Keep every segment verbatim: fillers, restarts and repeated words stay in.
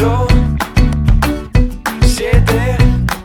cuatro, siete,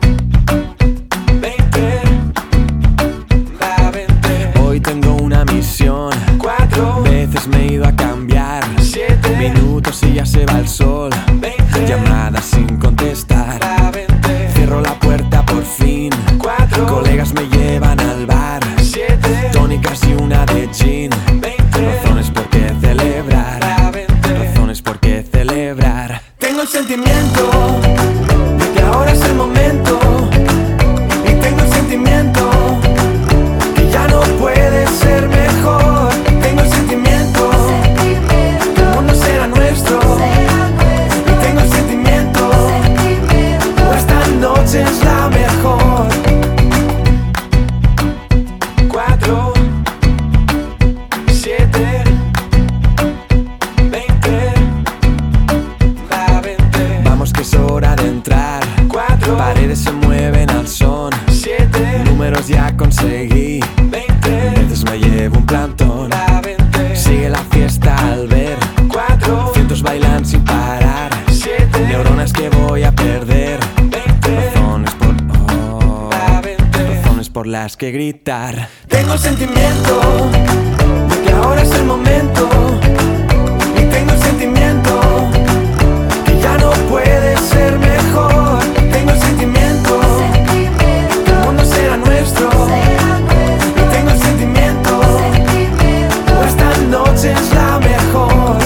veinte, va veinte. Hoy tengo una misión. Cuatro veces me he ido a cambiar. Siete minutos y ya se va el sol. veinte, llamadas sin contestar. va veinte. Cierro la puerta por fin. Cuatro Colegas me llevan al bar. Siete tónicas y una de gin. veinte, Razones por qué celebrar. va veinte. Razones por qué celebrar. Tengo el sentimiento de que ahora es el momento. Y tengo el sentimiento que ya no puede ser mejor. Tengo el sentimiento que el mundo será nuestro. Y tengo el sentimiento que esta noche es la mejor. Cuatro, siete, veinte, va veinte. Vamos que es hora de entrar. Cuatro, Paredes se mueven al son. siete, Números ya conseguí. veinte, Veces me llevo un plantón. va veinte. Sigue la fiesta al ver. Cuatro, Cientos bailan sin parar. siete, Neuronas que voy a perder. veinte, Razones por... oh, va veinte. razones por las que gritar. Tengo el sentimiento de que ahora es el momento. Y tengo el sentimiento que ya no puede ser mejor. Tengo el sentimiento que el mundo será nuestro. Y tengo el sentimiento que esta noche es la mejor.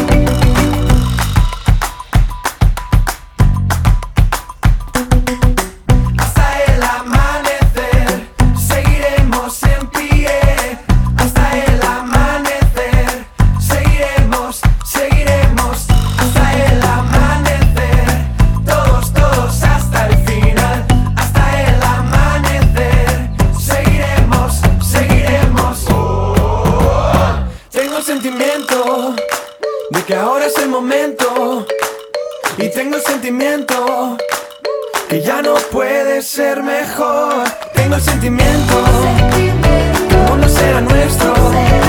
Hasta el amanecer seguiremos en pie. Hasta el amanecer seguiremos, seguiremos. Hasta el amanecer, todos, todos hasta el final. Hasta el amanecer seguiremos, seguiremos. Oh, tengo el sentimiento de que ahora es el momento. Y tengo el sentimiento que ya no puede ser mejor. Tengo el sentimiento que el mundo será nuestro.